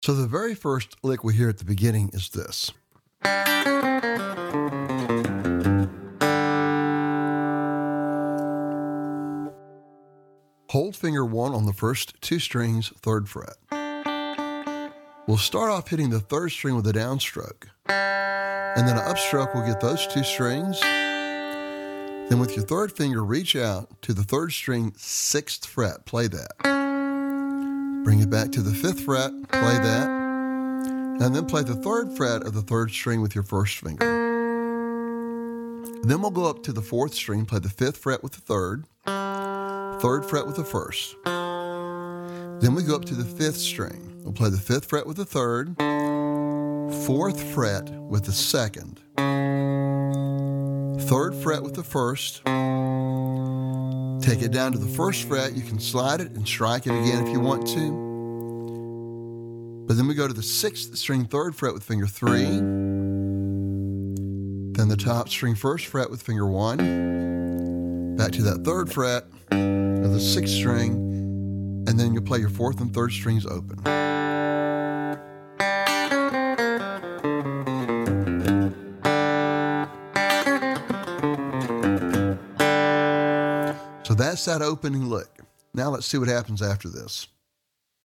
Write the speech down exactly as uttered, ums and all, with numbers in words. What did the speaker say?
So the very first lick we hear at the beginning is this. Hold finger one on the first two strings, third fret. We'll start off hitting the third string with a downstroke, and then an upstroke will get those two strings. Then with your third finger, reach out to the third string, sixth fret, play that. Bring it back to the fifth fret, play that, and then play the third fret of the third string with your first finger. Then we'll go up to the fourth string, play the fifth fret with the third, third fret with the first. Then we go up to the fifth string. We'll play the fifth fret with the third, fourth fret with the second, third fret with the first. Take it down to the first fret. You can slide it and strike it again if you want to. But then we go to the sixth string, third fret with finger three. Then the top string, first fret with finger one. Back to that third fret of the sixth string. And then you'll play your fourth and third strings open. So that's that opening lick. Now let's see what happens after this.